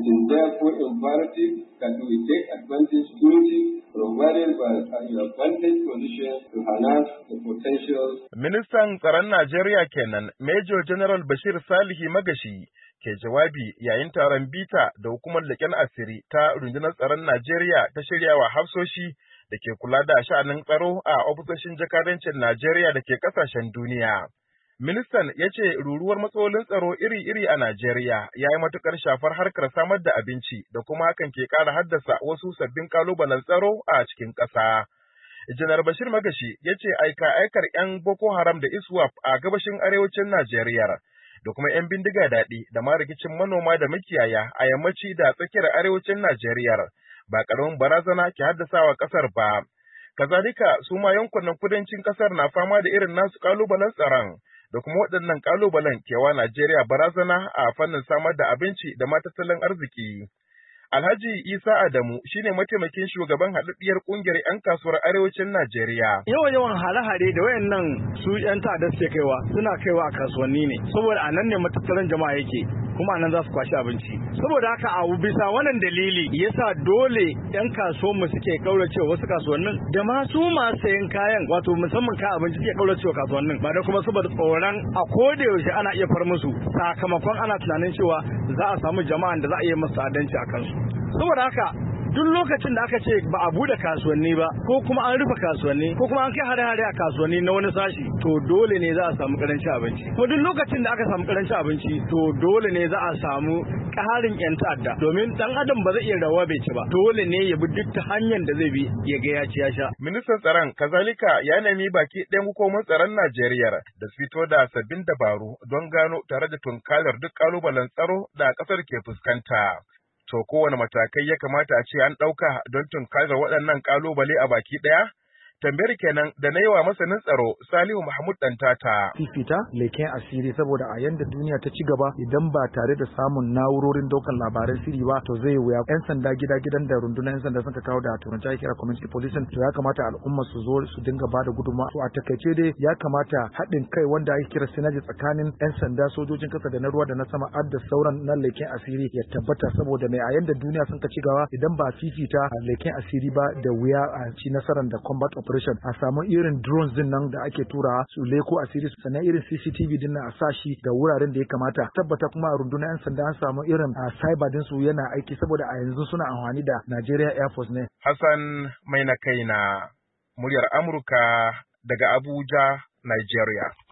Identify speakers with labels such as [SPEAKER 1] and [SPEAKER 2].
[SPEAKER 1] is therefore imperative that we take advantage provided by your advantage position to harness the potential.
[SPEAKER 2] Ministan tsaron Najeriya kenan, Major General Bashir Salihi Magashi ke jawabi yayin taron bita da hukumar leƙen asiri ta rundunar tsaron Najeriya ta shiryawa hafsoshi da ke kula da sha'anin tsaro a ofisoshin jakadancin Najeriya da ke ƙasashen duniya. Ministan ya ce ruruwar matsalolin tsaro iri-iri a Najeriya ya yi matuƙar shafar harkar samar da abinci da kuma hakan ke ƙara haddasa wasu sabbin ƙalubalen tsaro a cikin ƙasa. Janar Bashir Magashi ya ce aika-aikar 'yan Boko Haram da ISWAP a gabashin arewacin Najeriya da kuma 'yan bindiga daɗi da ma rikicin manoma da makiyaya a yammaci da tsakiyar arewacin Najeriya ba ƙaramin barazana ke haddasawa ƙasar ba. Kazalika su ma yankunan kudancin ƙasar na fama da irin nasu ƙalubalen tsaron. Da kuma waɗannan ƙalubalen kewa Najeriya barazana a fannin samar da abinci da ma tattalin arziki. Alhaji Isa Adamu shine mataimakin shugaban haɗaɗɗiyar ƙungiyar 'yan kasuwar arewacin Najeriya.
[SPEAKER 3] Yawan hare-hare da wayannan su 'yan ta'adda suke kaiwa suna kaiwa a kasuwanni ne, saboda a nan ne matattaran jama'a yake. kuma nan za su kwashi abinci saboda haka a bisa wannan dalili yasa dole yan kasuwan mu suke kauracewa wasu kasuwannin da ma su masu sayan kayan wato musamman kayan abinci suke kauracewa kasuwannin ba da kuma saboda tsoron a koda yaushe ana iya far musu sakamakon ana tunanin cewa za a samu jama'an da za a yi masu adalci a kansu saboda haka duk lokacin da aka ce ba a bude kasuwanni ba ko kuma an rufe kasuwanni ko kuma an kai hare-hare a kasuwanni na wani sashi to dole ne za a samu karancin abinci kuma duk lokacin da aka samu karancin abinci to dole ne za a samu ƙarin yan ta'adda domin dan adam ba zai iya rawa bai ci ba dole ne ya bi duk ta hanyar da zai bi ya ga ya ci ya sha.
[SPEAKER 2] Ministan tsaron kazalika ya nemi baki ɗayan hukumar tsaron Najeriya da su fito da sabbin dabaru don gano tare da tunkarar duk ƙalubalen tsaro da ƙasar ke fuskanta. To kowane matakai ya kamata a ce an ɗauka don tunkarar waɗannan ƙalubale a baki ɗaya? Tambayar kenan da na yi wa masanin tsaro Salihu Mahmud Dantata.
[SPEAKER 4] Fifita leken asiri saboda a yanda duniya ta ci gaba idan ba tare da samun na'urorin daukan labaran sirri ba to zai wuya. 'Yan sanda gidan da rundunar 'yan sanda suka kawo da turanci ake kira community policing to ya kamata al'umma su zo su dinga ba da gudunmawa. To a takaice dai ya kamata haɗin kai wanda ake kira synergy tsakanin 'yan sanda sojojin kasa da na ruwa da na sama har da sauran na leken asiri ya tabbata saboda mai a yanda duniya sun ka ci gaba idan ba fifita leken asiri ba da wuya a ci nasarar da combat operation a samu irin drones din nan da ake tura su leko asiri sannan irin CCTV din nan a sashi ga wuraren da ya kamata tabbata kuma a rundunar 'yan sanda an samu irin a cyber din su yana aiki saboda a yanzu suna amfani da Nigeria Air Force ne.
[SPEAKER 2] Hassan Mai na kaina muryar Amurka daga Abuja, Nigeria.